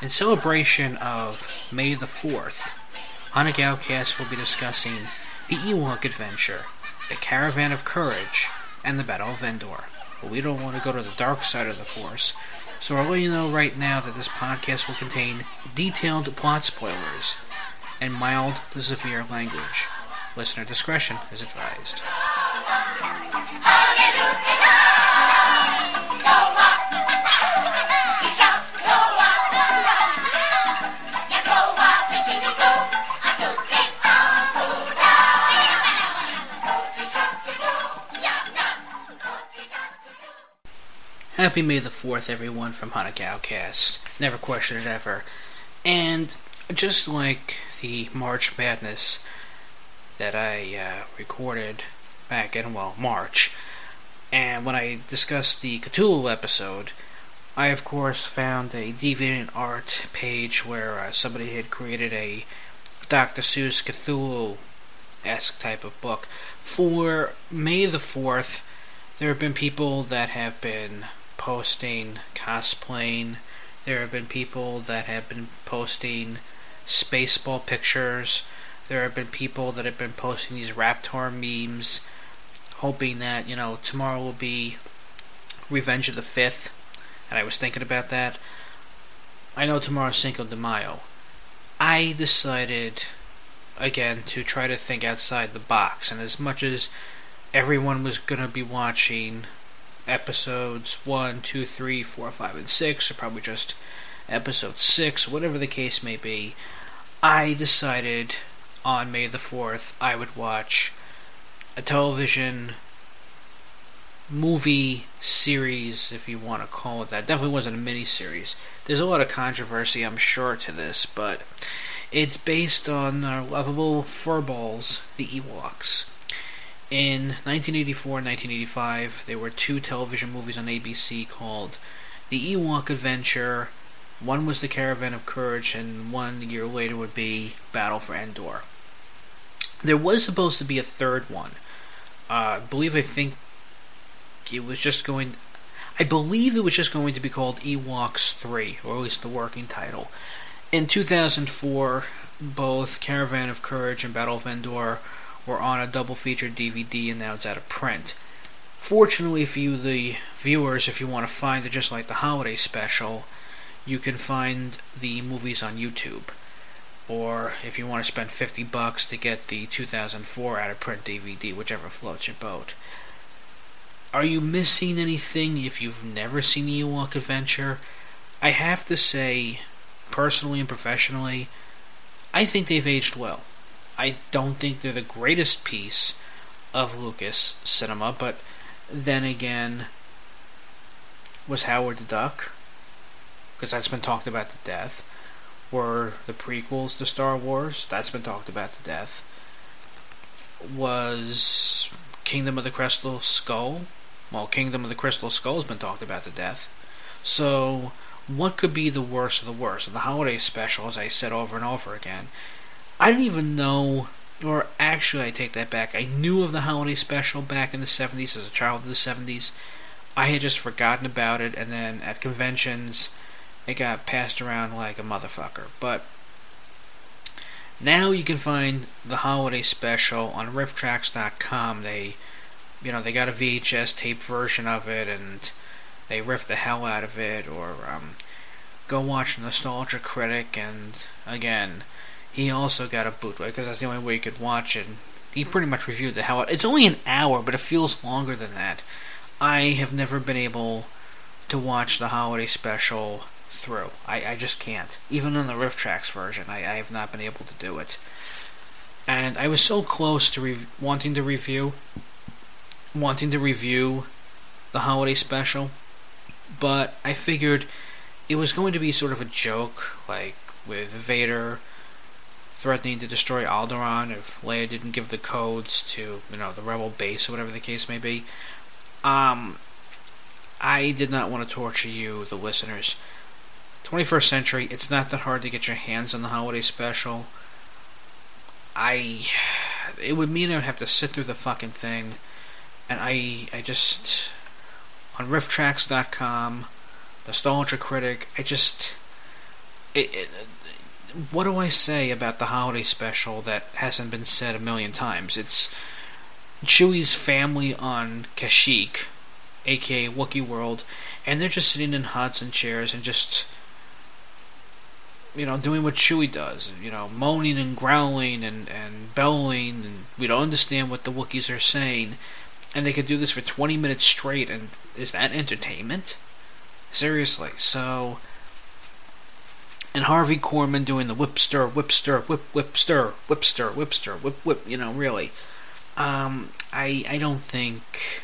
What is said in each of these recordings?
In celebration of May the 4th, Hanagaocast will be discussing the Ewok Adventure, the Caravan of Courage, and the Battle of Endor. But we don't want to go to the dark side of the Force, so I'll let you know right now that this podcast will contain detailed plot spoilers and mild to severe language. Listener discretion is advised. Happy May the 4th, everyone, from Hanagaocast. Never question it ever. And just like the March Madness that I recorded back in, March, and when I discussed the Cthulhu episode, I, of course, found a DeviantArt page where somebody had created a Dr. Seuss Cthulhu-esque type of book. For May the 4th, there have been people that have been posting cosplaying. There have been people that have been posting Spaceball pictures. There have been people that have been posting these Raptor memes, hoping that, tomorrow will be Revenge of the 5th. And I was thinking about that. I know tomorrow's Cinco de Mayo. I decided, again, to try to think outside the box. And as much as everyone was going to be watching episodes 1, 2, 3, 4, 5, and 6, or probably just episode 6, whatever the case may be, I decided on May the 4th I would watch a television movie series, if you want to call it that. It definitely wasn't a mini-series. There's a lot of controversy, I'm sure, to this, but it's based on our lovable furballs, the Ewoks. In 1984 and 1985, there were two television movies on ABC called The Ewok Adventure. One was The Caravan of Courage, and 1 year later would be Battle for Endor. There was supposed to be a third one. I believe it was just going to be called Ewoks 3, or at least the working title. In 2004, both Caravan of Courage and Battle of Endor were on a double feature DVD, and now it's out of print. Fortunately for you, the viewers, if you want to find it just like the holiday special, you can find the movies on YouTube. Or if you want to spend $50 to get the 2004 out of print DVD, whichever floats your boat. Are you missing anything if you've never seen the Ewok Adventure? I have to say, personally and professionally, I think they've aged well. I don't think they're the greatest piece of Lucas cinema, but then again, was Howard the Duck? Because that's been talked about to death. Were the prequels to Star Wars? That's been talked about to death. Was Kingdom of the Crystal Skull? Well, Kingdom of the Crystal Skull has been talked about to death. So, what could be the worst of the worst? The holiday special, as I said over and over again, I didn't even know, or actually I take that back, I knew of the holiday special back in the 70s as a child of the 70s. I had just forgotten about it, and then at conventions, it got passed around like a motherfucker. But now you can find the holiday special on rifftracks.com. They got a VHS tape version of it, and they riff the hell out of it, or go watch Nostalgia Critic, and again, he also got a bootleg, because that's the only way you could watch it. He pretty much reviewed the hell out. It's only an hour, but it feels longer than that. I have never been able to watch the holiday special through. I just can't. Even on the Riff Tracks version, I have not been able to do it. And I was so close to wanting to review the holiday special, but I figured it was going to be sort of a joke, like with Vader threatening to destroy Alderaan if Leia didn't give the codes to, the Rebel base or whatever the case may be. I did not want to torture you, the listeners. 21st century, it's not that hard to get your hands on the holiday special. It would mean I would have to sit through the fucking thing, and I just, on rifftracks.com, Nostalgia Critic, what do I say about the holiday special that hasn't been said a million times? It's Chewie's family on Kashyyyk, aka Wookiee World, and they're just sitting in huts and chairs and just, doing what Chewie does, moaning and growling and bellowing, and we don't understand what the Wookiees are saying, and they could do this for 20 minutes straight, and is that entertainment? Seriously, so... And Harvey Korman doing the whip stir, whip stir, whip stir, whip stir, whip stir, whip, really. I don't think...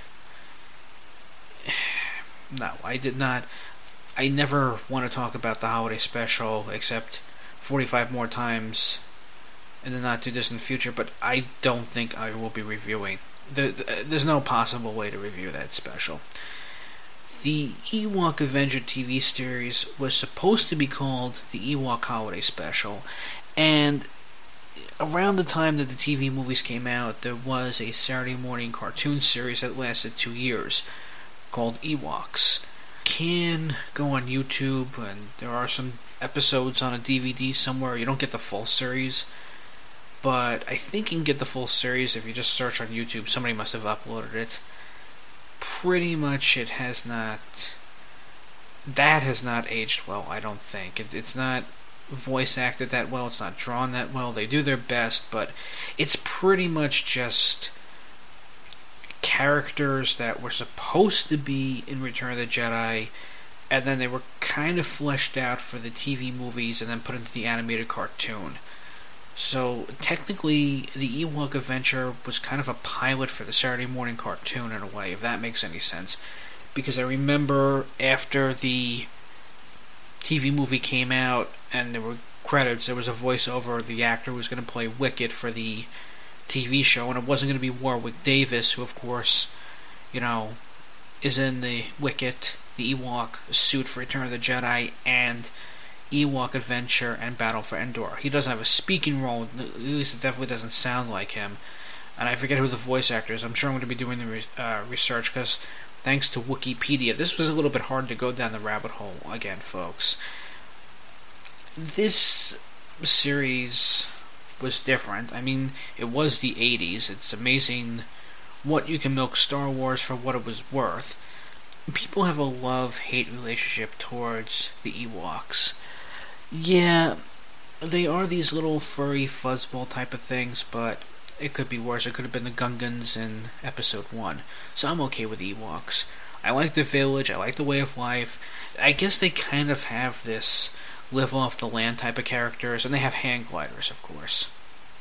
No, I did not... I never want to talk about the holiday special except 45 more times in the not-too-distant future, but I don't think I will be reviewing. There's no possible way to review that special. The Ewok Avenger TV series was supposed to be called the Ewok Holiday Special, and around the time that the TV movies came out, there was a Saturday morning cartoon series that lasted 2 years called Ewoks. Can go on YouTube, and there are some episodes on a DVD somewhere. You don't get the full series, but I think you can get the full series if you just search on YouTube. Somebody must have uploaded it. Pretty much it has not... That has not aged well, I don't think. It's not voice acted that well, it's not drawn that well. They do their best, but it's pretty much just characters that were supposed to be in Return of the Jedi, and then they were kind of fleshed out for the TV movies and then put into the animated cartoon. So, technically, the Ewok Adventure was kind of a pilot for the Saturday morning cartoon in a way, if that makes any sense. Because I remember after the TV movie came out and there were credits, there was a voiceover of the actor who was going to play Wicket for the TV show, and it wasn't going to be Warwick Davis, who, of course, is in the Wicket, the Ewok suit for Return of the Jedi, and Ewok Adventure and Battle for Endor. He doesn't have a speaking role, at least it definitely doesn't sound like him. And I forget who the voice actor is. I'm sure I'm going to be doing the research, because thanks to Wikipedia, this was a little bit hard to go down the rabbit hole again, folks. This series was different. I mean, it was the 80s. It's amazing what you can milk Star Wars for what it was worth. People have a love-hate relationship towards the Ewoks. Yeah, they are these little furry fuzzball type of things, but it could be worse. It could have been the Gungans in Episode 1. So I'm okay with Ewoks. I like the village, I like the way of life. I guess they kind of have this live-off-the-land type of characters, and they have hand gliders, of course.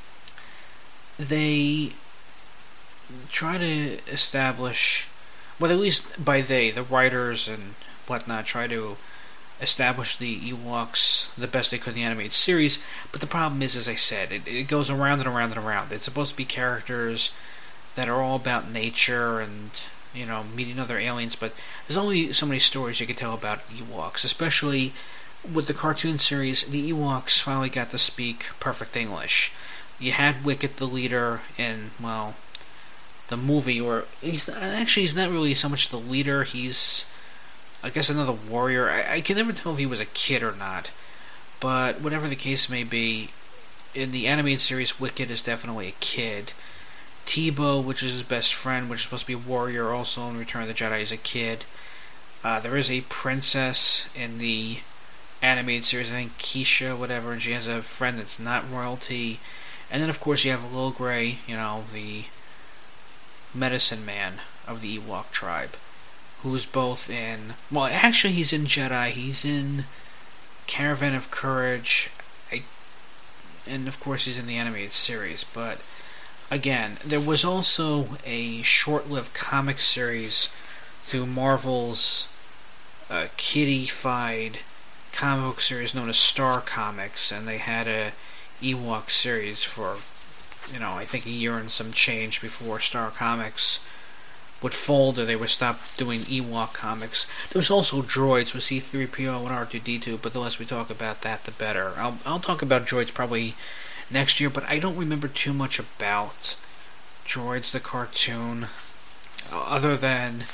They try to establish, well, at least by they, the writers and whatnot, try to establish the Ewoks the best they could in the animated series, but the problem is, as I said, it goes around and around and around. It's supposed to be characters that are all about nature and, meeting other aliens, but there's only so many stories you can tell about Ewoks, especially with the cartoon series. The Ewoks finally got to speak perfect English. You had Wicket the leader in, well, the movie, or he's not really so much the leader, he's, I guess, another warrior. I can never tell if he was a kid or not, but whatever the case may be, in the animated series, Wicket is definitely a kid. Teebo, which is his best friend, which is supposed to be a warrior, also in Return of the Jedi, is a kid. There is a princess in the animated series, I think Keisha, whatever, and she has a friend that's not royalty. And then, of course, you have Logray, the medicine man of the Ewok tribe, who's both in... Well, actually, he's in Jedi. He's in Caravan of Courage. And, of course, he's in the animated series. But, again, there was also a short-lived comic series through Marvel's kiddie-fied comic book series known as Star Comics. And they had a Ewok series for, I think a year and some change before Star Comics would fold, or they would stop doing Ewok comics. There was also Droids with C-3PO and R2-D2, but the less we talk about that, the better. I'll talk about Droids probably next year, but I don't remember too much about Droids the cartoon, other than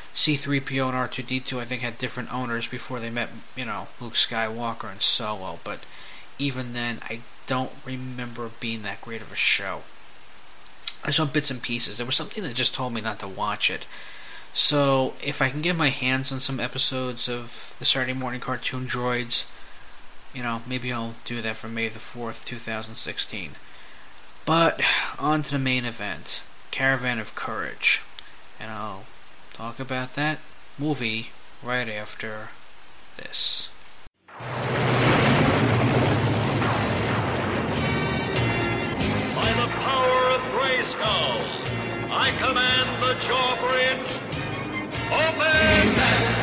C-3PO and R2-D2, I think, had different owners before they met, Luke Skywalker and Solo. But even then, I don't remember it being that great of a show. I saw bits and pieces. There was something that just told me not to watch it. So, if I can get my hands on some episodes of the Saturday Morning Cartoon Droids, maybe I'll do that for May the 4th, 2016. But, on to the main event, Caravan of Courage. And I'll talk about that movie right after this. By the power of Grayskull, I command the Jaw Bridge. Open!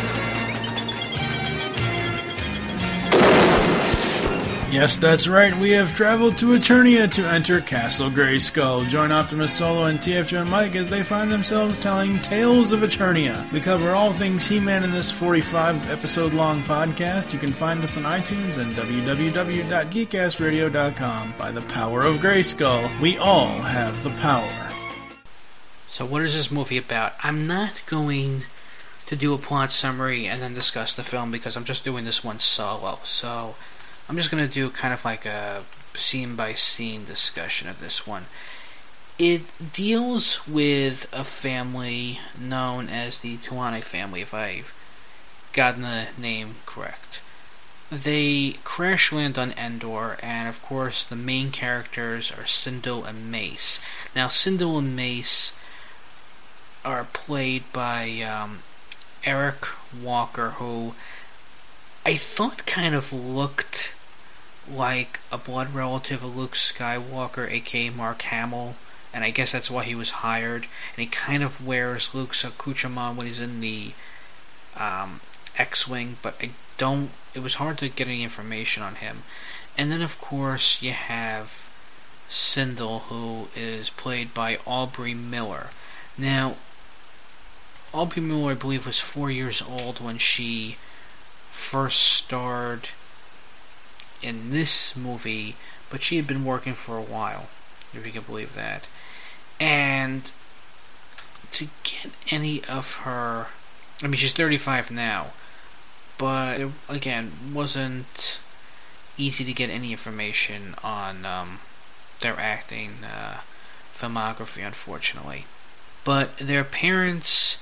Yes, that's right. We have traveled to Eternia to enter Castle Grayskull. Join Optimus Solo and TFJ and Mike as they find themselves telling tales of Eternia. We cover all things He-Man in this 45-episode-long podcast. You can find us on iTunes and www.geekassradio.com. By the power of Grayskull, we all have the power. So what is this movie about? I'm not going to do a plot summary and then discuss the film because I'm just doing this one solo. So I'm just going to do kind of like a scene-by-scene discussion of this one. It deals with a family known as the Tuane family, if I've gotten the name correct. They crash land on Endor, and of course the main characters are Sindel and Mace. Now, Sindel and Mace are played by Eric Walker, who I thought kind of looked like a blood relative of Luke Skywalker, aka Mark Hamill, and I guess that's why he was hired. And he kind of wears Luke's accoutrement when he's in the X-Wing, but it was hard to get any information on him. And then of course you have Sindel, who is played by Aubrey Miller. Now, Aubrey Miller, I believe, was 4 years old when she first starred in this movie, but she had been working for a while, if you can believe that. And to get any of her, she's 35 now, but it, again, wasn't easy to get any information on their acting filmography, unfortunately. But their parents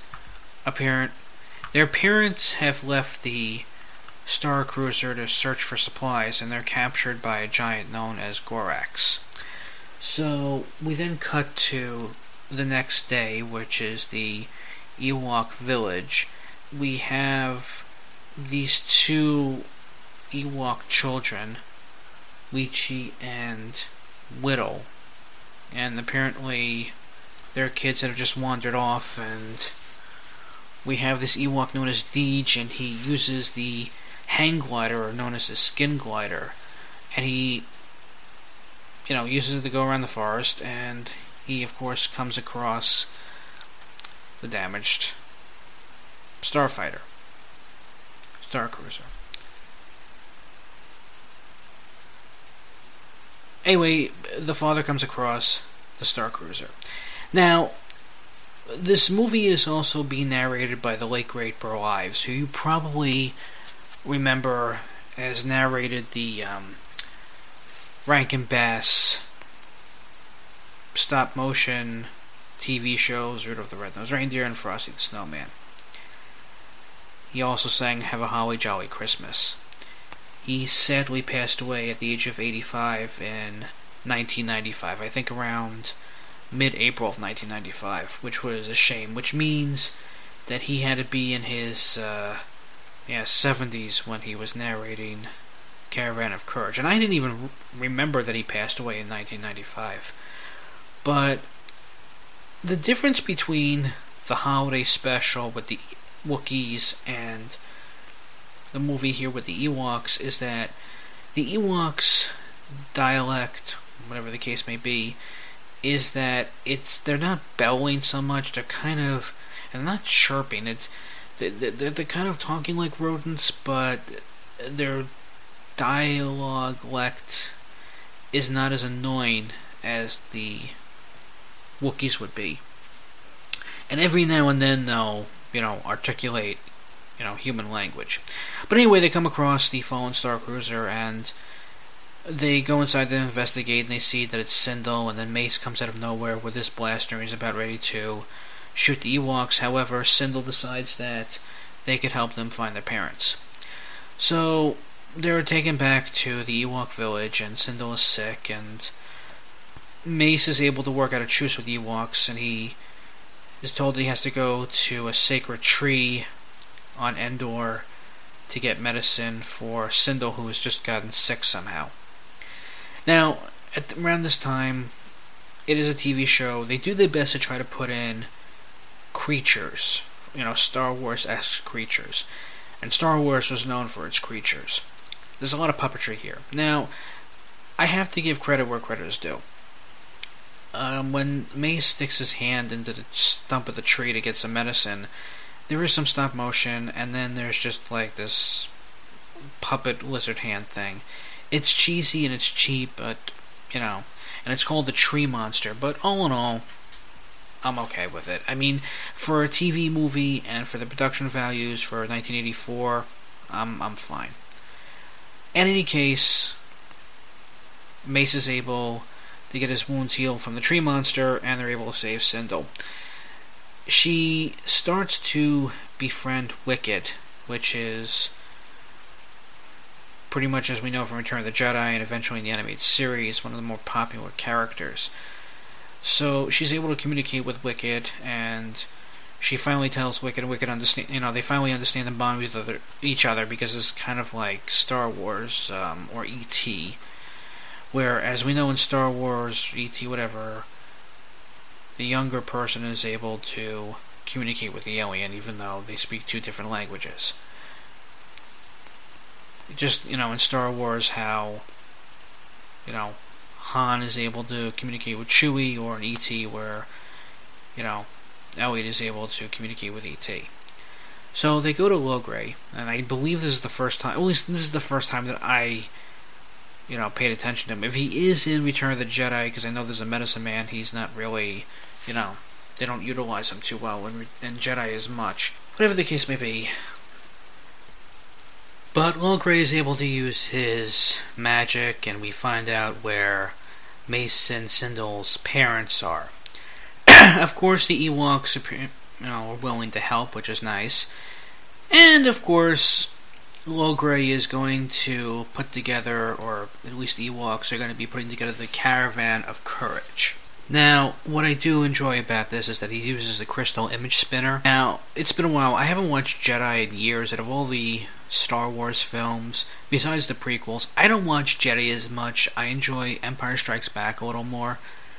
have left the Star Cruiser to search for supplies, and they're captured by a giant known as Gorax. So we then cut to the next day, which is the Ewok village. We have these two Ewok children, Weechi and Whittle, and apparently they're kids that have just wandered off, and we have this Ewok known as Deej, and he uses the hang glider, or known as the skin glider, and he uses it to go around the forest, and he of course comes across the damaged Starfighter, Star Cruiser. Anyway, the father comes across the Star Cruiser. Now, this movie is also being narrated by the late great Burl Ives, who you probably remember as narrated the Rankin Bass stop motion TV shows, Rudolph the Red-Nosed Reindeer and Frosty the Snowman. He also sang Have a Holly Jolly Christmas. He sadly passed away at the age of 85 in 1995, I think around mid-April of 1995, which was a shame, which means that he had to be in his 70s when he was narrating Caravan of Courage. And I didn't even remember that he passed away in 1995. But the difference between the holiday special with the Wookiees and the movie here with the Ewoks is that the Ewoks' dialect, whatever the case may be, is that they're not bellowing so much, they're kind of, and not chirping, they're kind of talking like rodents, but their dialect is not as annoying as the Wookiees would be. And every now and then, though, articulate, human language. But anyway, they come across the fallen Star Cruiser, and they go inside to investigate, and they see that it's Sindel, and then Mace comes out of nowhere with his blaster, and he's about ready to shoot the Ewoks. However, Sindel decides that they could help them find their parents. So, they're taken back to the Ewok village, and Sindel is sick, and Mace is able to work out a truce with the Ewoks, and he is told that he has to go to a sacred tree on Endor to get medicine for Sindel, who has just gotten sick somehow. Now, around this time, it is a TV show. They do their best to try to put in creatures, Star Wars-esque creatures. And Star Wars was known for its creatures. There's a lot of puppetry here. Now, I have to give credit where credit is due. When Mace sticks his hand into the stump of the tree to get some medicine, there is some stop motion, and then there's just like this puppet lizard hand thing. It's cheesy and it's cheap, but, and it's called the Tree Monster, but all in all, I'm okay with it. I mean, for a TV movie and for the production values for 1984, I'm fine. In any case, Mace is able to get his wounds healed from the Tree Monster, and they're able to save Sindel. She starts to befriend Wicket, which is pretty much, as we know from Return of the Jedi and eventually in the animated series, one of the more popular characters. So she's able to communicate with Wicket, and she finally tells Wicket, and Wicket understand. They finally understand the bond with each other, because it's kind of like Star Wars or E.T., where, as we know in Star Wars, E.T., whatever, the younger person is able to communicate with the alien, even though they speak two different languages. Just, in Star Wars, how, Han is able to communicate with Chewie, or in E.T., where, Elliot is able to communicate with E.T. So they go to Logray, and I believe this is the first time, at least this is the first time that I, paid attention to him. If he is in Return of the Jedi, because I know there's a medicine man, he's not really, they don't utilize him too well in Jedi as much. Whatever the case may be. But Logray is able to use his magic, and we find out where Mace and Sindel's parents are. Of course, the Ewoks are willing to help, which is nice. And, of course, Logray is going to put together, or at least the Ewoks are going to be putting together the Caravan of Courage. Now, what I do enjoy about this is that he uses the crystal image spinner. Now, it's been a while. I haven't watched Jedi in years. Out of all the Star Wars films, besides the prequels, I don't watch Jedi as much. I enjoy Empire Strikes Back a little more.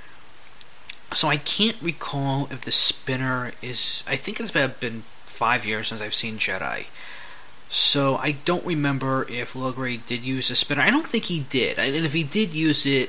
So I can't recall if the spinner is... I think it's been 5 years since I've seen Jedi. So I don't remember if Logray did use a spinner. I don't think he did. And if he did use it,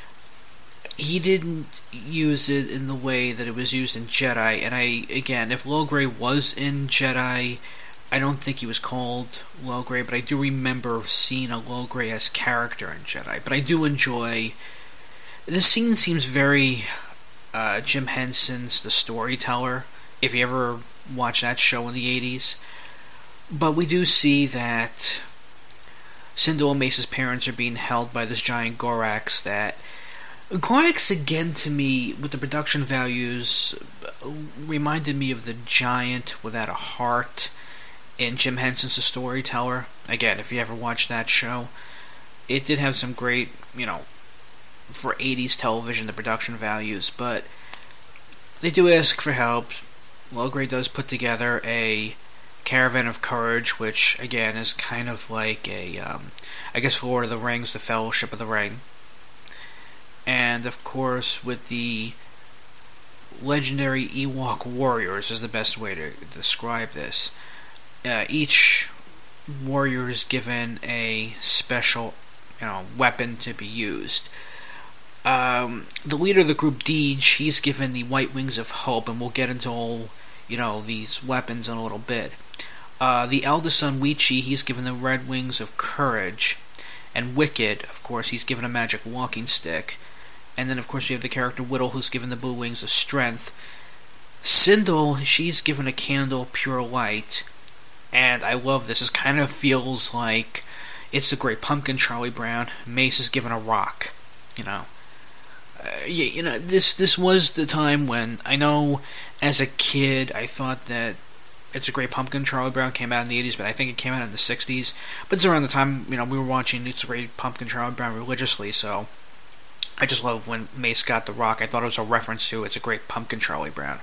he didn't use it in the way that it was used in Jedi. And again, if Logray was in Jedi, I don't think he was called Logray, but I do remember seeing a Logray as character in Jedi. But I do enjoy... This scene seems very Jim Henson's The Storyteller, if you ever watched that show in the 80s. But we do see that Sindel and Mace's parents are being held by this giant Gorax that... Gorax, again, to me, with the production values, reminded me of the giant without a heart in Jim Henson's The Storyteller. Again, if you ever watched that show, it did have some great, for 80s television, the production values, but they do ask for help. Logray does put together a Caravan of Courage, which, again, is kind of like a, I guess for Lord of the Rings, the Fellowship of the Ring. And, of course, with the legendary Ewok warriors is the best way to describe this. Each warrior is given a special, weapon to be used. The leader of the group, Deej, he's given the White Wings of Hope, and we'll get into all, these weapons in a little bit. The eldest son, Weechi, he's given the Red Wings of Courage. And Wicket, of course, he's given a magic walking stick. And then, of course, you have the character Whittle, who's given the Blue Wings of Strength. Sindel, she's given a candle pure light, and I love this. It kind of feels like it's the Great Pumpkin, Charlie Brown. Mace is given a rock, this was the time when, I know as a kid I thought that It's a Great Pumpkin, Charlie Brown, came out in the 80s, but I think it came out in the 60s. But it's around the time, we were watching It's a Great Pumpkin, Charlie Brown religiously, so I just love when Mace got the rock. I thought it was a reference to It's a Great Pumpkin, Charlie Brown.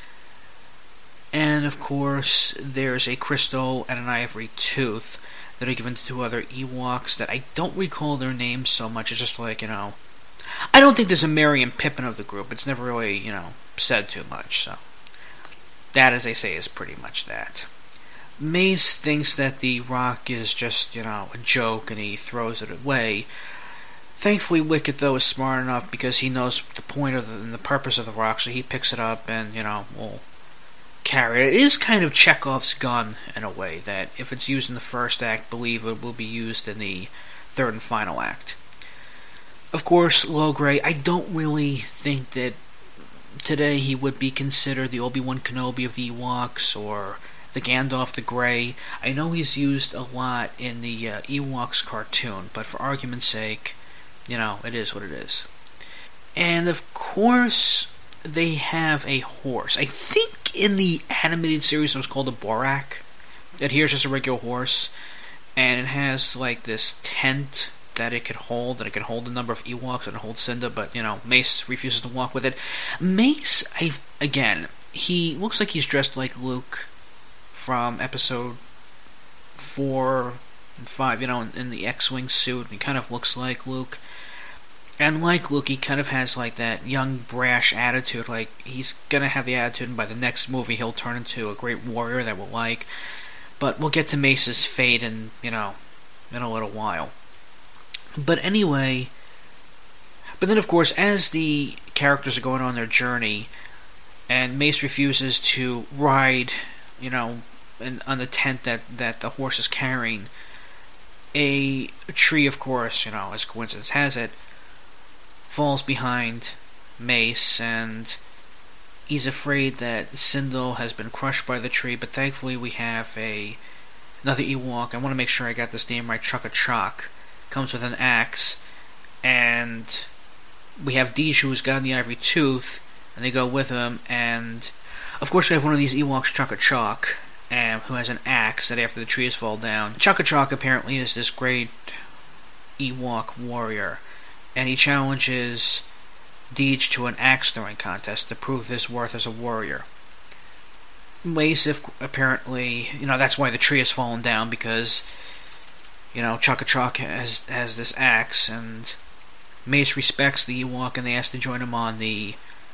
And, of course, there's a crystal and an ivory tooth that are given to two other Ewoks that I don't recall their names so much. It's just like, I don't think there's a Merry and Pippin of the group. It's never really, said too much, so that, as they say, is pretty much that. Mace thinks that the rock is just, a joke, and he throws it away. Thankfully, Wicket, though, is smart enough because he knows the point of and the purpose of the rock, so he picks it up and, will carry it. It is kind of Chekhov's gun, in a way, that if it's used in the first act, believe it will be used in the third and final act. Of course, Logray, I don't really think that today he would be considered the Obi-Wan Kenobi of the Ewoks, or the Gandalf the Grey. I know he's used a lot in the Ewoks cartoon, but for argument's sake, it is what it is. And of course, they have a horse. I think in the animated series it was called a Borak. That here's just a regular horse, and it has like this tent that it could hold, and it could hold a number of Ewoks, and it holds Cinda, but, Mace refuses to walk with it. Mace, he looks like he's dressed like Luke from episode 4 and 5, in the X-Wing suit, and he kind of looks like Luke. And like Luke, he kind of has like that young, brash attitude, like he's gonna have the attitude, and by the next movie he'll turn into a great warrior that we'll like. But we'll get to Mace's fate in a little while. But anyway, but then of course, as the characters are going on their journey, and Mace refuses to ride, on the tent that the horse is carrying, a tree, of course, as coincidence has it, falls behind Mace, and he's afraid that Sindel has been crushed by the tree, but thankfully we have another Ewok. I want to make sure I got this name right. Chukka-Chok comes with an axe, and we have Deej, who's got the ivory tooth, and they go with him, and of course we have one of these Ewoks, Chukka-Chok, who has an axe that after the trees fall down. Chukka-Chok apparently is this great Ewok warrior, and he challenges Deej to an axe throwing contest to prove his worth as a warrior. Mace, apparently, that's why the tree has fallen down, because Chukka-Chok has this axe, and Mace respects the Ewok, and they ask to join him on the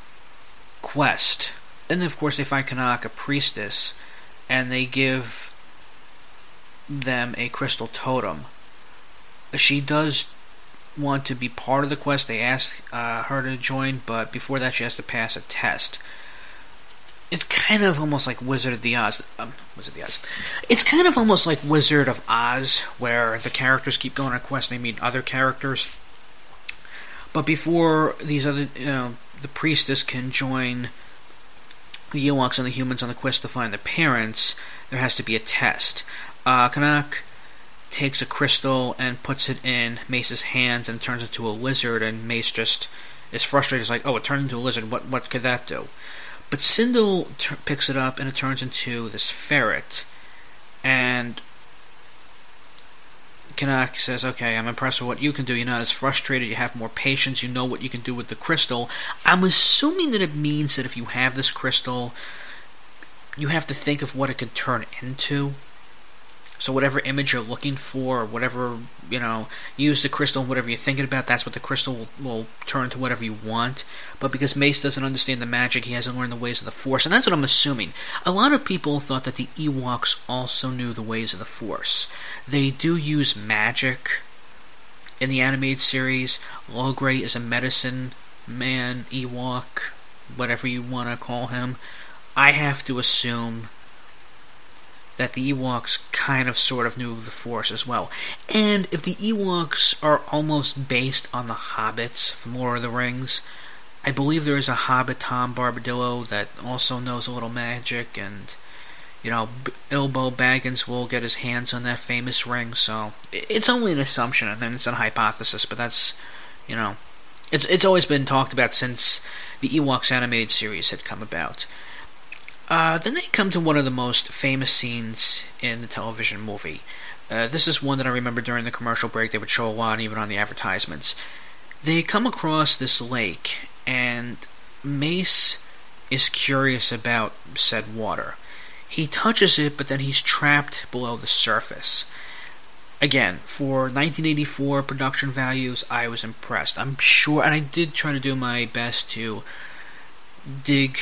quest. Then, of course, they find Canuck, a priestess, and they give them a crystal totem. She does want to be part of the quest. They ask her to join, but before that she has to pass a test. It's kind of almost like Wizard of Oz. It's kind of almost like Wizard of Oz, where the characters keep going on a quest and they meet other characters. But before these other, the priestess can join the Ewoks and the humans on the quest to find their parents, there has to be a test. Canuck takes a crystal and puts it in Mace's hands and turns into a lizard, and Mace just is frustrated. He's like, oh, it turned into a lizard, what could that do? But Sindel picks it up and it turns into this ferret, and Canuck says, okay, I'm impressed with what you can do. You're not as frustrated, you have more patience, you know what you can do with the crystal. I'm assuming that it means that if you have this crystal, you have to think of what it could turn into. So whatever image you're looking for, or whatever, use the crystal, whatever you're thinking about, that's what the crystal will turn to whatever you want. But because Mace doesn't understand the magic, he hasn't learned the ways of the Force, and that's what I'm assuming. A lot of people thought that the Ewoks also knew the ways of the Force. They do use magic in the animated series. Logray is a medicine man, Ewok, whatever you want to call him. I have to assume that the Ewoks kind of sort of knew the Force as well. And if the Ewoks are almost based on the Hobbits from Lord of the Rings, I believe there is a Hobbit, Tom Bombadillo, that also knows a little magic, and Bilbo Baggins will get his hands on that famous ring. So it's only an assumption, and it's a hypothesis, but that's, it's always been talked about since the Ewoks animated series had come about. Then they come to one of the most famous scenes in the television movie. This is one that I remember during the commercial break. They would show a lot, even on the advertisements. They come across this lake, and Mace is curious about said water. He touches it, but then he's trapped below the surface. Again, for 1984 production values, I was impressed. I'm sure, and I did try to do my best to dig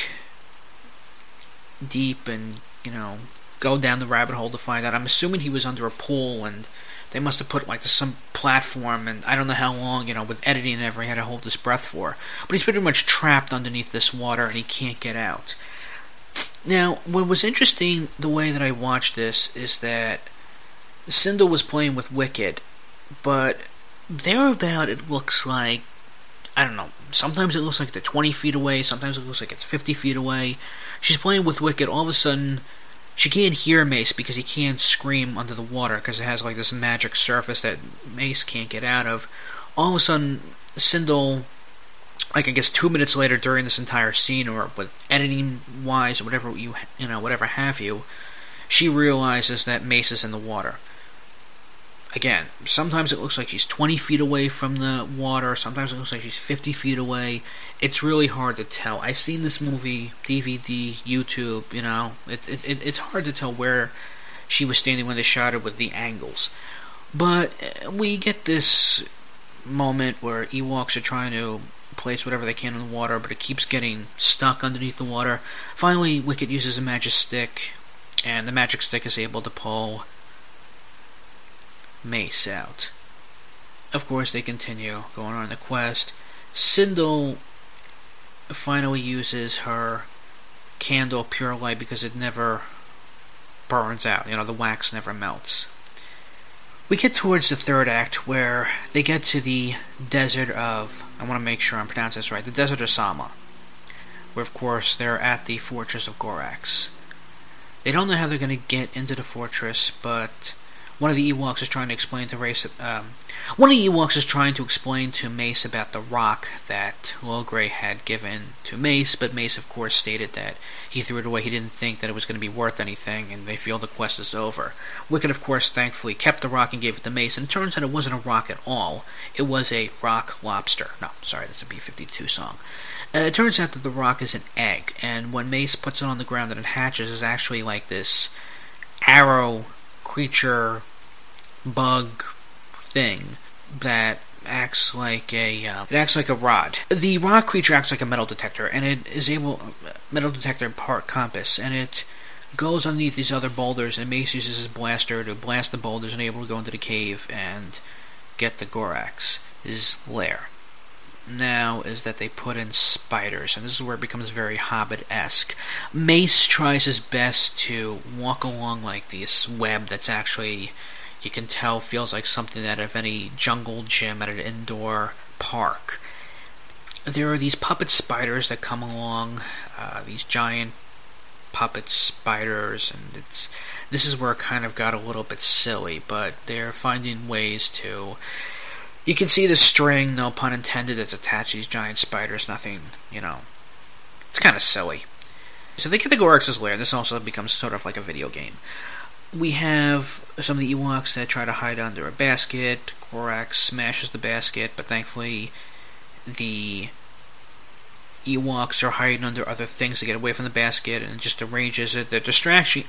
deep and, go down the rabbit hole to find out. I'm assuming he was under a pool, and they must have put some platform, and I don't know how long, with editing and everything, he had to hold his breath for. But he's pretty much trapped underneath this water, and he can't get out. Now, what was interesting, the way that I watched this, is that Sindel was playing with Wicket, but thereabout it looks like, I don't know, sometimes it looks like they're 20 feet away, sometimes it looks like it's 50 feet away. She's playing with Wicket, all of a sudden, she can't hear Mace because he can't scream under the water, because it has this magic surface that Mace can't get out of. All of a sudden, Sindel, I guess 2 minutes later during this entire scene, or with editing-wise, or whatever have you, she realizes that Mace is in the water. Again, sometimes it looks like she's 20 feet away from the water, sometimes it looks like she's 50 feet away. It's really hard to tell. I've seen this movie, DVD, YouTube, it's hard to tell where she was standing when they shot it with the angles. But we get this moment where Ewoks are trying to place whatever they can in the water, but it keeps getting stuck underneath the water. Finally, Wicket uses a magic stick, and the magic stick is able to pull Mace out. Of course, they continue going on the quest. Sindel finally uses her candle, Pure Light, because it never burns out. The wax never melts. We get towards the third act, where they get to the desert of, I want to make sure I'm pronouncing this right, the desert of Sama, where of course they're at the fortress of Gorax. They don't know how they're going to get into the fortress, but one of the Ewoks is trying to explain to Mace about the rock that Logray had given to Mace, but Mace, of course, stated that he threw it away. He didn't think that it was going to be worth anything, and they feel the quest is over. Wicket, of course, thankfully kept the rock and gave it to Mace, and it turns out it wasn't a rock at all. It was a rock lobster. No, sorry, that's a B-52 song. It turns out that the rock is an egg, and when Mace puts it on the ground and it hatches, it's actually like this arrow creature bug thing that acts like a rod. The rock creature acts like a metal detector, and it is metal detector part compass, and it goes underneath these other boulders, and Mace uses his blaster to blast the boulders and able to go into the cave and get the Gorax's lair. Now is that they put in spiders, and this is where it becomes very Hobbit-esque. Mace tries his best to walk along like this web that's actually, you can tell, feels like something out of any jungle gym at an indoor park. There are these puppet spiders that come along, these giant puppet spiders, and this is where it kind of got a little bit silly, but they're finding ways to... You can see the string, no pun intended, that's attached to these giant spiders. Nothing, it's kind of silly. So they get the Gorax's lair. This also becomes sort of like a video game. We have some of the Ewoks that try to hide under a basket. Gorax smashes the basket, but thankfully the Ewoks are hiding under other things to get away from the basket, and it just arranges it. They're distracting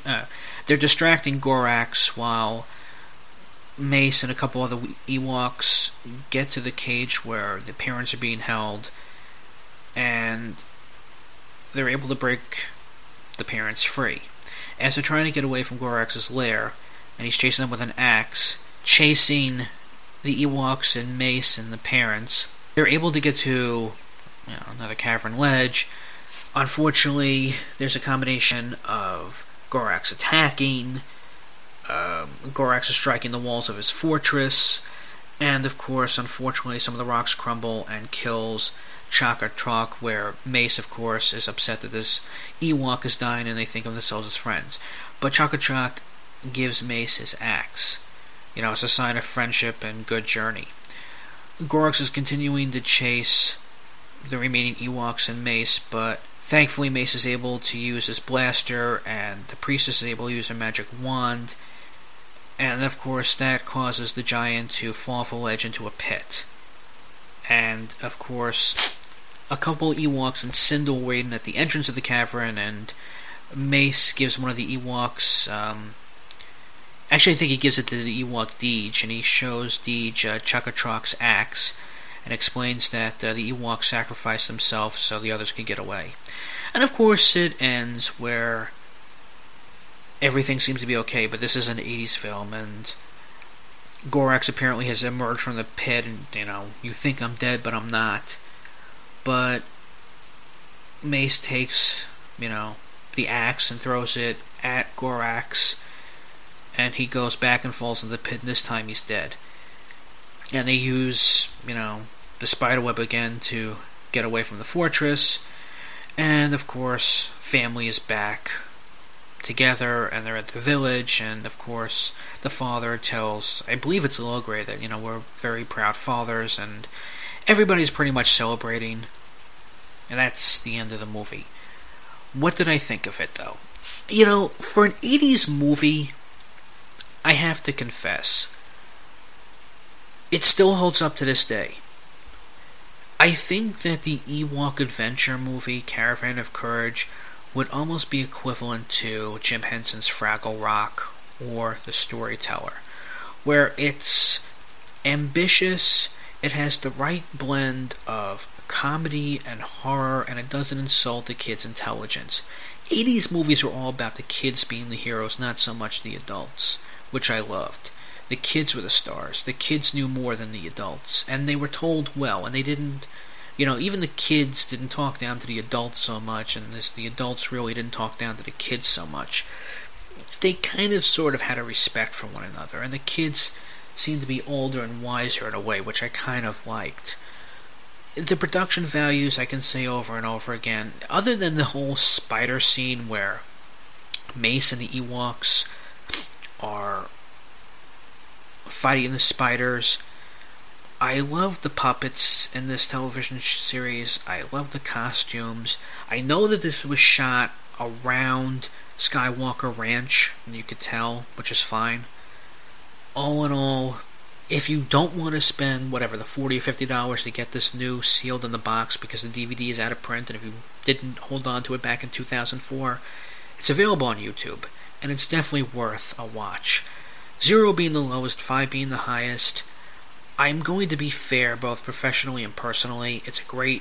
Gorax while Mace and a couple other Ewoks get to the cage where the parents are being held, and they're able to break the parents free. As they're trying to get away from Gorax's lair, and he's chasing them with an axe, chasing the Ewoks and Mace and the parents, they're able to get to another cavern ledge. Unfortunately, there's a combination of Gorax attacking, Gorax is striking the walls of his fortress, And of course, unfortunately, some of the rocks crumble and kills Chaka-Chak, where Mace, of course, is upset that this Ewok is dying and they think of themselves as friends. But Chaka-Chak gives Mace his axe, as a sign of friendship and good journey. Gorax is continuing to chase the remaining Ewoks and Mace, but thankfully Mace is able to use his blaster, and the priestess is able to use her magic wand, and of course that causes the giant to fall off a ledge into a pit. And of course, a couple Ewoks and Sindel waiting at the entrance of the cavern, and Mace gives one of the Ewoks, actually I think he gives it to the Ewok Deej, and he shows Deej Chaka-Chak's axe, and explains that the Ewoks sacrificed themselves so the others could get away. And of course it ends where everything seems to be okay, but this is an 80s film, and Gorax apparently has emerged from the pit, and, you think I'm dead, but I'm not. But Mace takes, the axe and throws it at Gorax, and he goes back and falls into the pit, and this time he's dead. And they use, the spiderweb again to get away from the fortress, and of course, family is back together, and they're at the village, and of course, the father tells, I believe it's Logray, that, we're very proud fathers, and everybody's pretty much celebrating, and that's the end of the movie. What did I think of it, though? For an 80s movie, I have to confess, it still holds up to this day. I think that the Ewok adventure movie, Caravan of Courage, would almost be equivalent to Jim Henson's Fraggle Rock or The Storyteller, where it's ambitious, it has the right blend of comedy and horror, and it doesn't insult the kids' intelligence. 80s movies were all about the kids being the heroes, not so much the adults, which I loved. The kids were the stars. The kids knew more than the adults, and they were told well, and they didn't, even the kids didn't talk down to the adults so much, and the adults really didn't talk down to the kids so much. They kind of sort of had a respect for one another, and the kids seemed to be older and wiser in a way, which I kind of liked. The production values, I can say over and over again, other than the whole spider scene where Mace and the Ewoks are fighting the spiders, I love the puppets in this television series. I love the costumes. I know that this was shot around Skywalker Ranch, and you could tell, which is fine. All in all, if you don't want to spend, the $40 or $50 to get this new sealed in the box because the DVD is out of print, and if you didn't hold on to it back in 2004, it's available on YouTube, and it's definitely worth a watch. 0 being the lowest, 5 being the highest. I'm going to be fair, both professionally and personally. It's a great,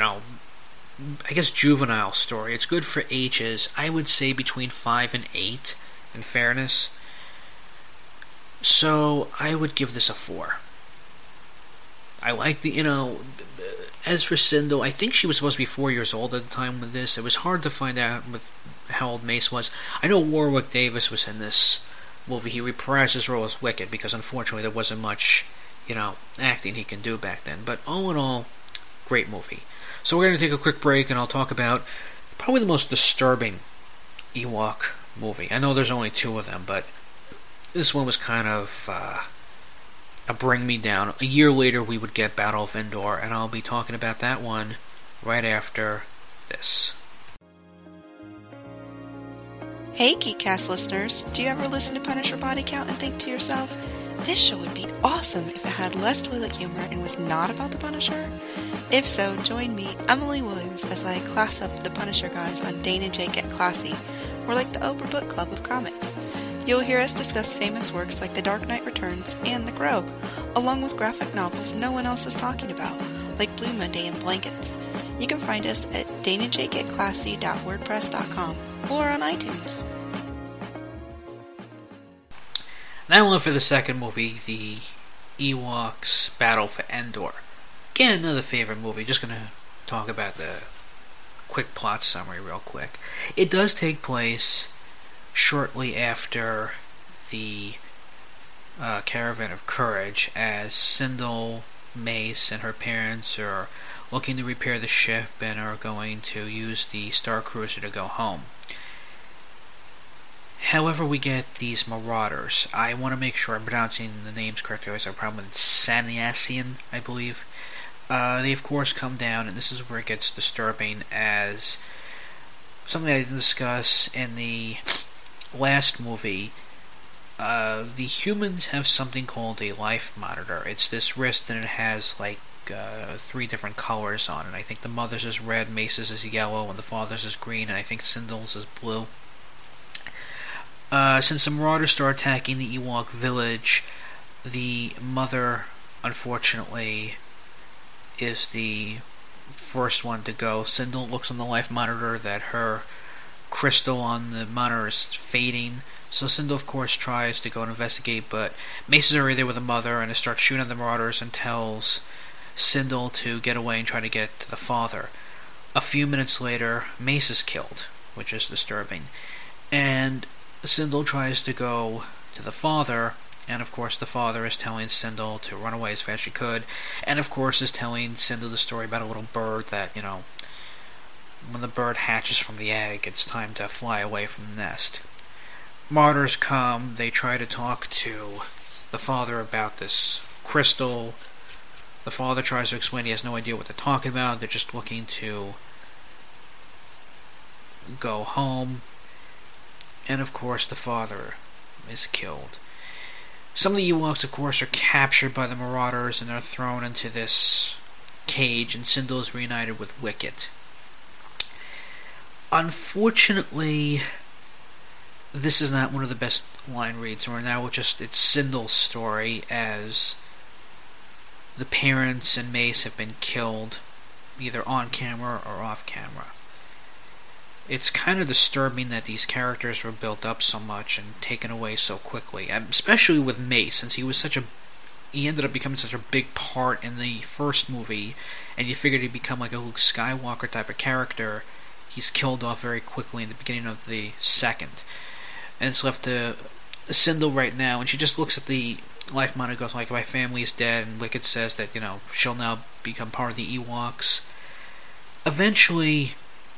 juvenile story. It's good for ages. I would say between 5 and 8, in fairness. So, I would give this a 4. I like as for Sindel, I think she was supposed to be 4 years old at the time with this. It was hard to find out with how old Mace was. I know Warwick Davis was in this movie. He reprised his role as Wicket because unfortunately there wasn't much, acting he can do back then. But all in all, great movie. So we're going to take a quick break and I'll talk about probably the most disturbing Ewok movie. I know there's only 2 of them, but this one was kind of a bring me down. A year later we would get Battle of Endor, and I'll be talking about that one right after this. Hey Geekcast listeners, do you ever listen to Punisher Body Count and think to yourself, this show would be awesome if it had less toilet humor and was not about the Punisher? If so, join me, Emily Williams, as I class up the Punisher guys on Dane and Jake Get Classy. We're like the Oprah Book Club of comics. You'll hear us discuss famous works like The Dark Knight Returns and The Crow, along with graphic novels no one else is talking about, like Blue Monday and Blankets. You can find us at daneandjakegetclassy.wordpress.com or on iTunes. Now on for the second movie, the Ewoks Battle for Endor. Again, another favorite movie. Just going to talk about the quick plot summary real quick. It does take place shortly after the Caravan of Courage as Sindel, Mace, and her parents are looking to repair the ship and are going to use the Star Cruiser to go home. However, we get these Marauders. I want to make sure I'm pronouncing the names correctly. I always have a problem with Saniasian, I believe. They, of course, come down, and this is where it gets disturbing, as something I didn't discuss in the last movie. The humans have something called a life monitor. It's this wrist, and it has, like, 3 different colors on it. I think the mother's is red, Mace's is yellow, and the father's is green, and I think Sindel's is blue. Since the Marauders start attacking the Ewok village, the mother, unfortunately, is the first one to go. Sindel looks on the life monitor that her crystal on the monitor is fading, so Sindel, of course, tries to go and investigate, but Mace is already there with the mother, and it starts shooting at the Marauders and tells Sindel to get away and try to get to the father. A few minutes later, Mace is killed, which is disturbing, and Sindel tries to go to the father, and of course the father is telling Sindel to run away as fast as she could, and of course is telling Sindel the story about a little bird that, when the bird hatches from the egg, it's time to fly away from the nest. Martyrs come, they try to talk to the father about this crystal. The father tries to explain he has no idea what they're talking about, they're just looking to go home. And of course the father is killed. Some of the Ewoks, of course, are captured by the Marauders and are thrown into this cage, and Sindel is reunited with Wicket. Unfortunately, this is not one of the best line reads. We're now it's Sindel's story, as the parents and Mace have been killed, either on camera or off camera. It's kind of disturbing that these characters were built up so much and taken away so quickly, especially with Mace, since he ended up becoming such a big part in the first movie, and you figured he'd become like a Luke Skywalker type of character. He's killed off very quickly in the beginning of the second. And it's left to Sindel right now, and she just looks at the life monitor and goes like, my family's dead, and Wicket says that, she'll now become part of the Ewoks. Eventually,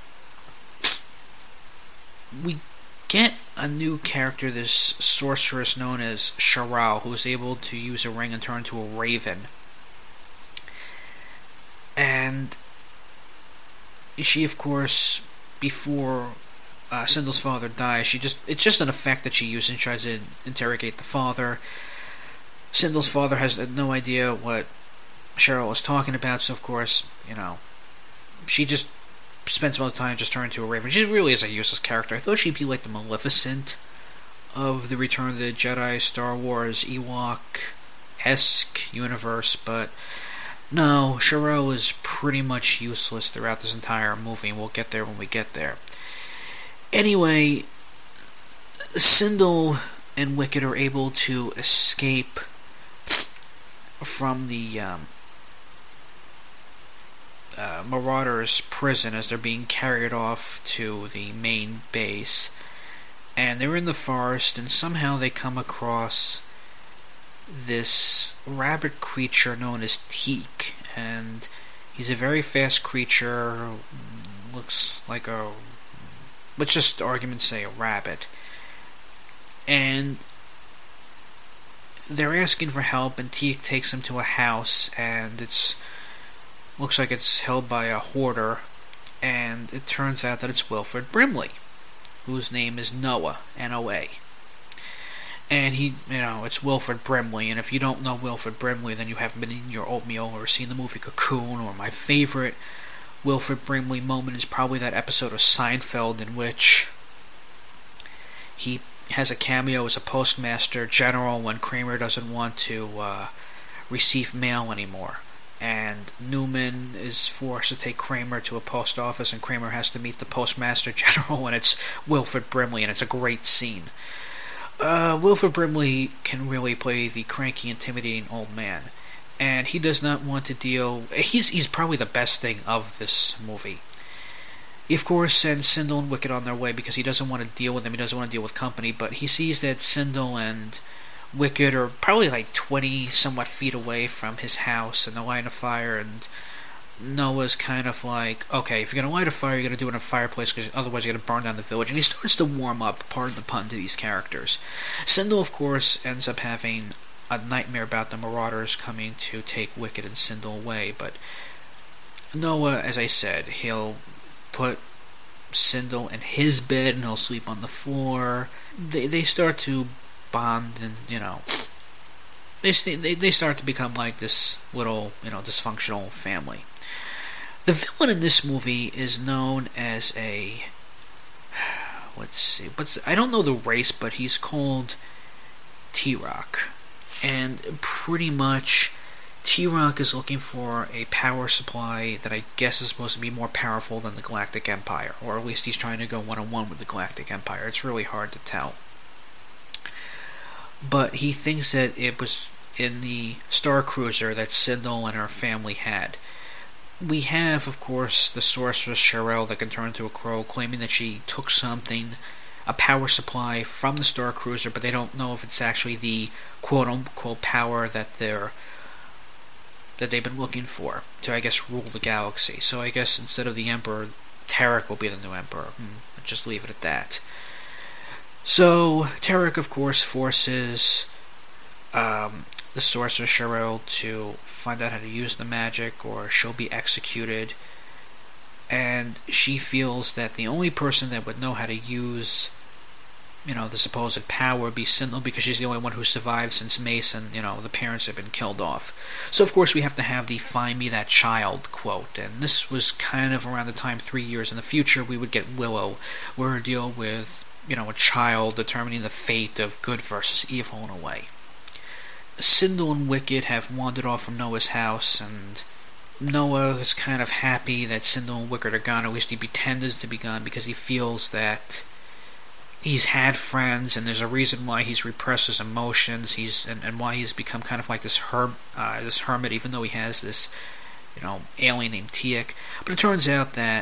we get a new character, this sorceress known as Shirao, who is able to use a ring and turn into a raven. And she, of course, before Sindel's father dies, it's just an effect that she uses and tries to interrogate the father. Sindel's father has no idea what Cheryl is talking about, so of course, she just spends most of the time just turning into a raven. She really is a useless character. I thought she'd be like the Maleficent of the Return of the Jedi, Star Wars, Ewok-esque universe, but no, Shirao is pretty much useless throughout this entire movie, and we'll get there when we get there. Anyway, Sindel and Wicket are able to escape from the Marauders' prison as they're being carried off to the main base, and they're in the forest, and somehow they come across this rabbit creature known as Teak, and he's a very fast creature, looks like let's just argument say a rabbit, and they're asking for help, and Teak takes them to a house, and looks like it's held by a hoarder, and it turns out that it's Wilford Brimley, whose name is Noah, N-O-A. And it's Wilford Brimley, and if you don't know Wilford Brimley, then you haven't been eating your oatmeal or seen the movie Cocoon, or my favorite Wilford Brimley moment is probably that episode of Seinfeld in which he has a cameo as a postmaster general when Kramer doesn't want to receive mail anymore. And Newman is forced to take Kramer to a post office, and Kramer has to meet the postmaster general, and it's Wilford Brimley, and it's a great scene. Wilford Brimley can really play the cranky, intimidating old man, and he does not want to deal... He's probably the best thing of this movie. He, of course, sends Sindel and Wicket on their way because he doesn't want to deal with them, he doesn't want to deal with company, but he sees that Sindel and Wicket are probably like 20 somewhat feet away from his house in the line of fire, and Noah's kind of like, okay, if you're going to light a fire, you're going to do it in a fireplace, because otherwise you're going to burn down the village. And he starts to warm up, pardon the pun, to these characters. Sindel, of course, ends up having a nightmare about the Marauders coming to take Wicket and Sindel away. But Noah, as I said, he'll put Sindel in his bed and he'll sleep on the floor. They start to bond, and, they start to become like this little, dysfunctional family. The villain in this movie is known as a, I don't know the race, but he's called T-Rock. And pretty much, T-Rock is looking for a power supply that I guess is supposed to be more powerful than the Galactic Empire, or at least he's trying to go one-on-one with the Galactic Empire. It's really hard to tell. But he thinks that it was in the Star Cruiser that Sindel and her family had. We have, of course, the sorceress Cheryl that can turn into a crow, claiming that she took something, a power supply from the Star Cruiser, but they don't know if it's actually the quote-unquote power that they've been looking for to, I guess, rule the galaxy. So I guess instead of the Emperor, Tarek will be the new Emperor. I'll just leave it at that. So Tarek, of course, forces the sorcerer Cheryl to find out how to use the magic, or she'll be executed. And she feels that the only person that would know how to use, the supposed power would be Sindel, because she's the only one who survived since Mace and, the parents have been killed off. So, of course, we have to have the "Find me that child" quote. And this was kind of around the time, 3 years in the future, we would get Willow, where we deal with, a child determining the fate of good versus evil in a way. Sindel and Wicket have wandered off from Noah's house, and Noah is kind of happy that Sindel and Wicket are gone. At least he pretends to be gone, because he feels that he's had friends, and there's a reason why he's repressed his emotions. And why he's become kind of like this hermit, even though he has this, alien named Tiek. But it turns out that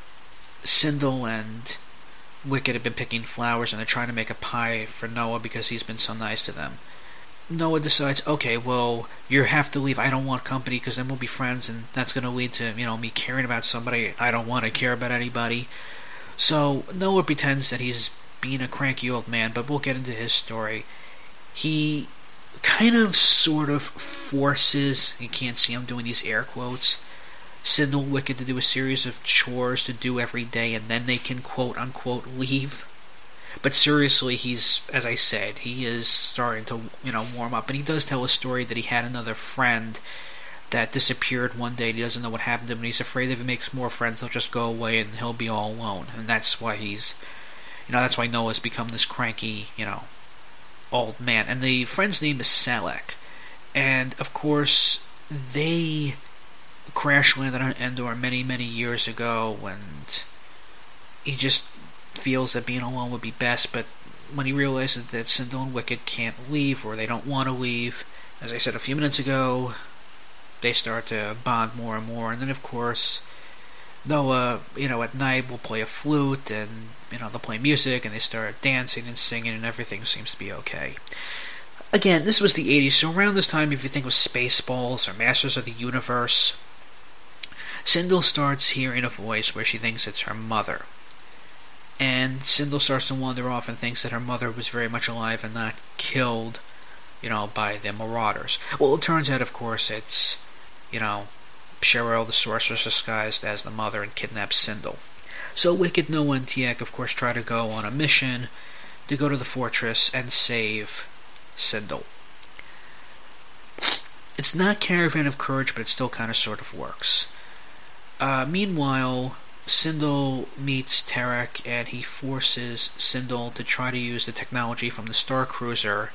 Sindel and Wicket have been picking flowers, and they're trying to make a pie for Noah because he's been so nice to them. Noah decides, okay, well, you have to leave. I don't want company, because then we'll be friends, and that's going to lead to, me caring about somebody I don't want to care about anybody. So Noah pretends that he's being a cranky old man, but we'll get into his story. He kind of sort of forces, you can't see him doing these air quotes, Sindel and Wicket to do a series of chores to do every day, and then they can quote-unquote leave. But seriously, he's, as I said, he is starting to, warm up. And he does tell a story that he had another friend that disappeared one day, and he doesn't know what happened to him, and he's afraid if he makes more friends, they'll just go away, and he'll be all alone. And that's why that's why Noah's become this cranky, old man. And the friend's name is Salek. And, of course, they crash landed on Endor many, many years ago, and he just feels that being alone would be best. But when he realizes that Sindel and Wicket can't leave, or they don't want to leave, as I said a few minutes ago, they start to bond more and more. And then, of course, Noah, at night will play a flute, and, they'll play music, and they start dancing and singing, and everything seems to be okay. Again, this was the 80s, so around this time, if you think of Spaceballs or Masters of the Universe, Sindel starts hearing a voice where she thinks it's her mother. And Sindel starts to wander off and thinks that her mother was very much alive and not killed, by the Marauders. Well, it turns out, of course, it's, Cheryl, the sorceress, disguised as the mother, and kidnaps Sindel. So Wicket, Noah, and Tiek, of course, try to go on a mission to go to the fortress and save Sindel. It's not Caravan of Courage, but it still kind of sort of works. Meanwhile, Sindel meets Tarek, and he forces Sindel to try to use the technology from the Star Cruiser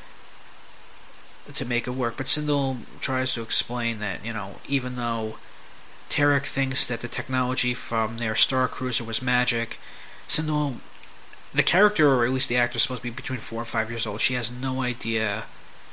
to make it work. But Sindel tries to explain that, even though Tarek thinks that the technology from their Star Cruiser was magic, Sindel, the character, or at least the actor, is supposed to be between 4 and 5 years old. She has no idea,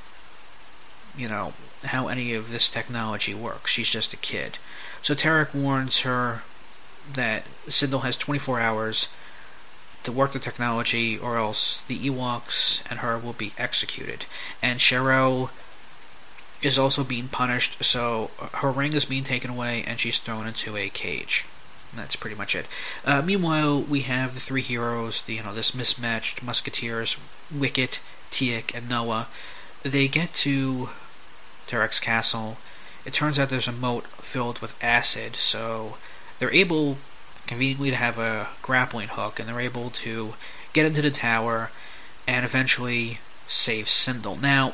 how any of this technology works. She's just a kid. So Tarek warns her that Sindel has 24 hours to work the technology, or else the Ewoks and her will be executed. And Cheryl is also being punished, so her ring is being taken away and she's thrown into a cage. And that's pretty much it. Meanwhile, we have the three heroes, this mismatched musketeers, Wicket, Tiek, and Noah. They get to Tarek's castle. It turns out there's a moat filled with acid, so they're able conveniently to have a grappling hook, and they're able to get into the tower and eventually save Sindel. Now,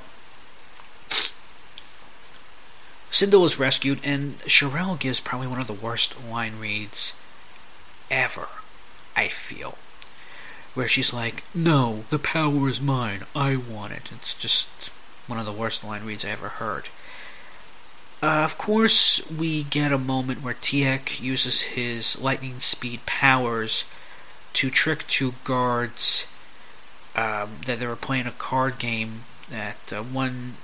Sindel is rescued, and Cheryl gives probably one of the worst line reads ever, I feel. Where she's like, "No, the power is mine. I want it." It's just one of the worst line reads I ever heard. Of course, we get a moment where Tiek uses his lightning speed powers to trick two guards that they were playing a card game, that one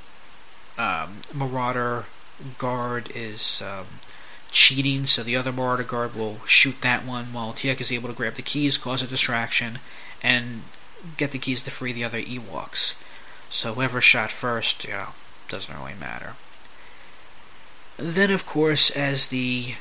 Marauder guard is cheating, so the other Marauder guard will shoot that one, while Tiek is able to grab the keys, cause a distraction, and get the keys to free the other Ewoks. So whoever shot first, doesn't really matter. Then, of course, as the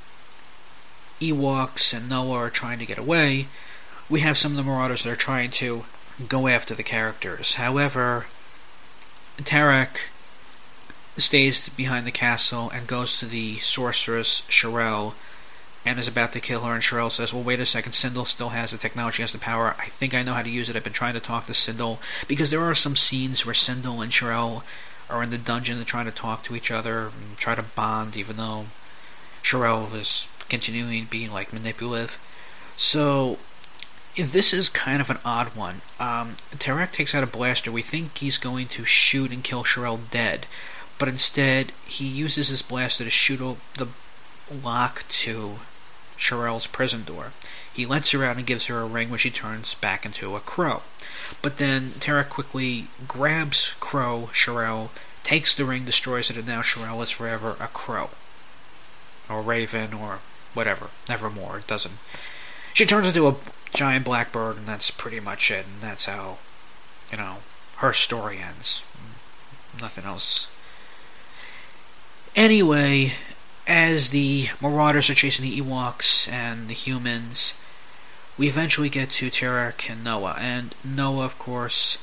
Ewoks and Noah are trying to get away, we have some of the Marauders that are trying to go after the characters. However, Tarek stays behind the castle and goes to the sorceress Cheryl and is about to kill her, and Cheryl says, "Well, wait a second, Sindel still has the technology, has the power. I think I know how to use it. I've been trying to talk to Sindel," because there are some scenes where Sindel and Cheryl are in the dungeon and trying to talk to each other and try to bond, even though Cheryl is continuing being manipulative. So this is kind of an odd one. Tarek takes out a blaster. We think he's going to shoot and kill Cheryl dead, but instead he uses his blaster to shoot the lock to Cheryl's prison door. He lets her out and gives her a ring, which she turns back into a crow. But then Tarek quickly grabs Cheryl, takes the ring, destroys it, and now Cheryl is forever a crow. Or raven, or whatever. Nevermore. It doesn't. She turns into a giant blackbird, and that's pretty much it. And that's how, her story ends. Nothing else. Anyway, as the Marauders are chasing the Ewoks and the humans, we eventually get to Tarek and Noah. And Noah, of course,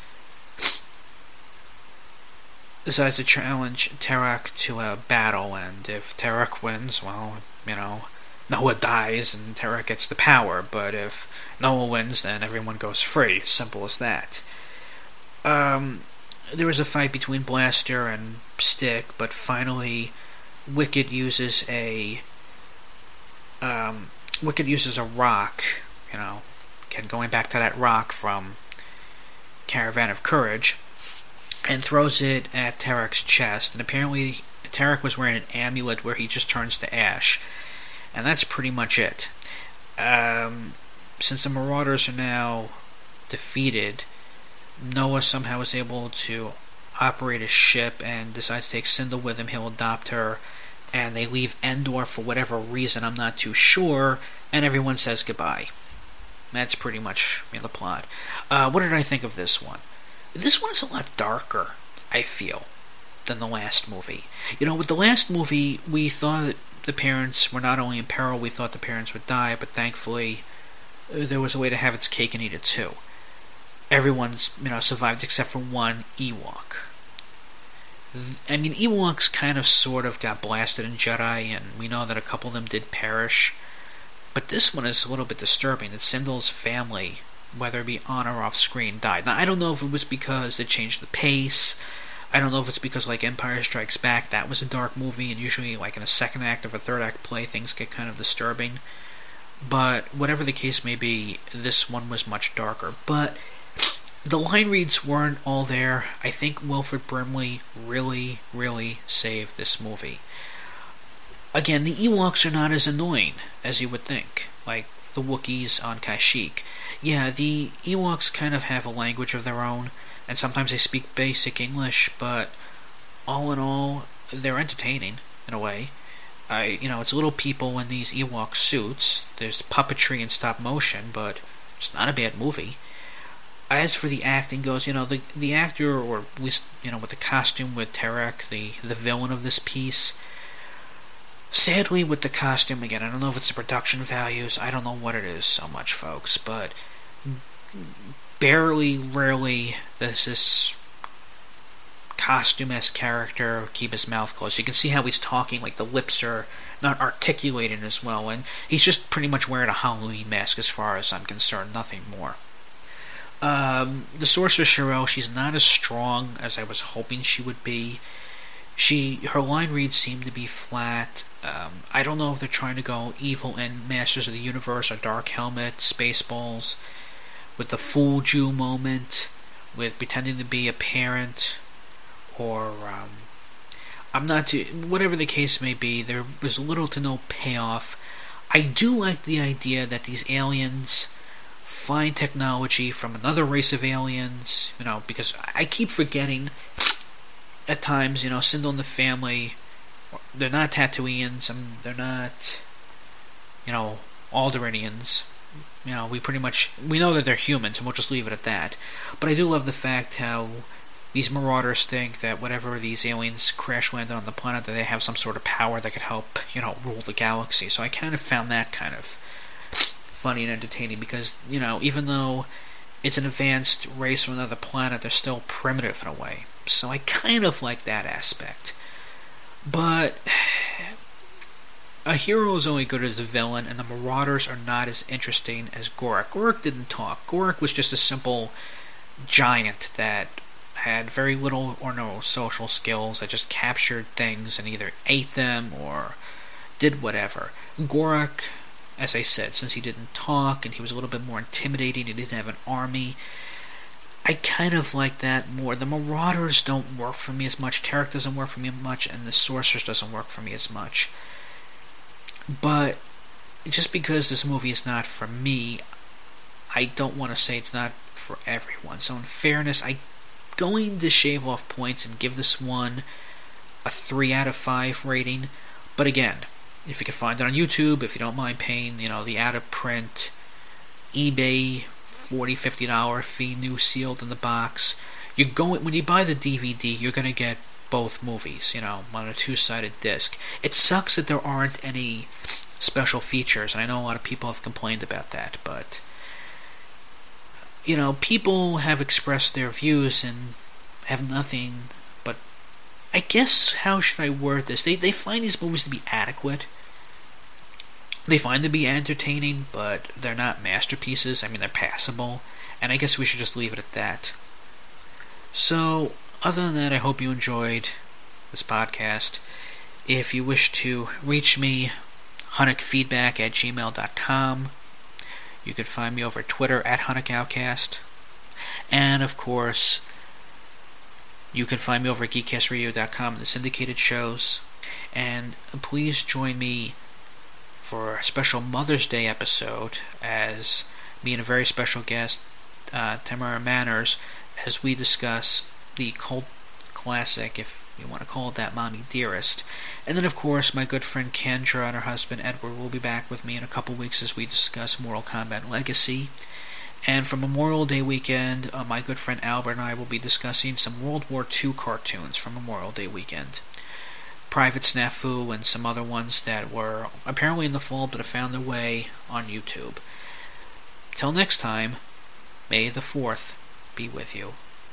decides to challenge Tarek to a battle. And if Tarek wins, well, Noah dies and Tarek gets the power. But if Noah wins, then everyone goes free. Simple as that. There was a fight between Blaster and Stick, but finally Wicket uses a rock, again going back to that rock from Caravan of Courage, and throws it at Tarek's chest. And apparently Tarek was wearing an amulet where he just turns to ash. And that's pretty much it. Since the Marauders are now defeated, Noah somehow is able to operate a ship and decides to take Sindel with him. He'll adopt her, and they leave Endor for whatever reason, I'm not too sure, and everyone says goodbye. That's pretty much the plot. What did I think of this one? This one is a lot darker, I feel, than the last movie. With the last movie, we thought that the parents were not only in peril, we thought the parents would die, but thankfully there was a way to have its cake and eat it too. Everyone's, survived except for one Ewok. Ewoks kind of sort of got blasted in Jedi, and we know that a couple of them did perish. But this one is a little bit disturbing, that Sindel's family, whether it be on or off screen, died. Now, I don't know if it was because it changed the pace. I don't know if it's because, Empire Strikes Back, that was a dark movie, and usually, in a second act of a third act play, things get kind of disturbing. But whatever the case may be, this one was much darker. But the line reads weren't all there. I think Wilford Brimley really, really saved this movie. Again, the Ewoks are not as annoying as you would think, like the Wookiees on Kashyyyk. Yeah, the Ewoks kind of have a language of their own, and sometimes they speak basic English, but all in all, they're entertaining, in a way. It's little people in these Ewok suits. There's puppetry and stop motion, but it's not a bad movie. As for the acting goes, the actor, or at least, with the costume with Tarek, the villain of this piece, sadly with the costume, again, I don't know if it's the production values, I don't know what it is so much, folks, but rarely does this costume-esque character keep his mouth closed. You can see how he's talking, like the lips are not articulated as well, and he's just pretty much wearing a Halloween mask as far as I'm concerned, nothing more. The Sorceress Shirelle, she's not as strong as I was hoping she would be. Her line reads seem to be flat. I don't know if they're trying to go evil in Masters of the Universe or Dark Helmet, Spaceballs, with the Fool Jew moment, with pretending to be a parent, or I'm not too, whatever the case may be, there was little to no payoff. I do like the idea that these aliens find technology from another race of aliens, because I keep forgetting at times, Sindel and the family, they're not Tatooians, they're not, Alderaanians. We know that they're humans, and we'll just leave it at that. But I do love the fact how these marauders think that whatever these aliens crash landed on the planet, that they have some sort of power that could help, rule the galaxy. So I kind of found that kind of funny and entertaining, because, even though it's an advanced race from another planet, they're still primitive in a way. So I kind of like that aspect. But a hero is only good as a villain, and the Marauders are not as interesting as Gorak. Gorak didn't talk. Gorak was just a simple giant that had very little or no social skills, that just captured things and either ate them or did whatever. Gorak, as I said, since he didn't talk and he was a little bit more intimidating, he didn't have an army, I kind of like that more. The Marauders don't work for me as much, Tarek doesn't work for me much, and the Sorceress doesn't work for me as much. But just because this movie is not for me, I don't want to say it's not for everyone. So in fairness, I'm going to shave off points and give this one a 3 out of 5 rating. But again, if you can find it on YouTube, if you don't mind paying, the out-of-print eBay $40-$50 fee, new sealed in the box, when you buy the DVD, you're going to get both movies, on a 2-sided disc. It sucks that there aren't any special features, and I know a lot of people have complained about that, but people have expressed their views and have nothing but, I guess, how should I word this? They find these movies to be adequate. They find them to be entertaining, but they're not masterpieces. They're passable, and I guess we should just leave it at that. So, other than that, I hope you enjoyed this podcast. If you wish to reach me, hunnickfeedback@gmail.com. You can find me over Twitter @HunnickOutcast. And, of course, you can find me over at GeekCastRadio.com and the syndicated shows. And please join me for a special Mother's Day episode, as me and a very special guest, Tamara Manners, as we discuss the cult classic, if you want to call it that, Mommy Dearest. And then, of course, my good friend Kendra and her husband Edward will be back with me in a couple weeks as we discuss Mortal Kombat Legacy. And for Memorial Day weekend, my good friend Albert and I will be discussing some World War II cartoons from Memorial Day weekend. Private Snafu and some other ones that were apparently in the fall but have found their way on YouTube. Till next time, May the 4th be with you.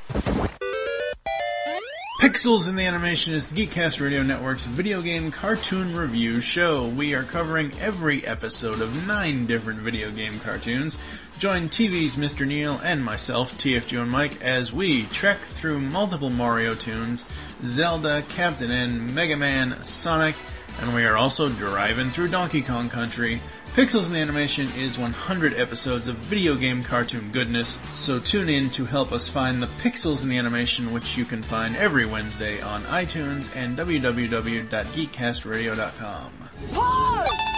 Pixels in the Animation is the Geekcast Radio Network's video game cartoon review show. We are covering every episode of 9 different video game cartoons. Join TV's Mr. Neil and myself, TFG and Mike, as we trek through multiple Mario tunes, Zelda, Captain N, Mega Man, Sonic, and we are also driving through Donkey Kong Country. Pixels in the Animation is 100 episodes of video game cartoon goodness, so tune in to help us find the Pixels in the Animation, which you can find every Wednesday on iTunes and www.geekcastradio.com. Pause!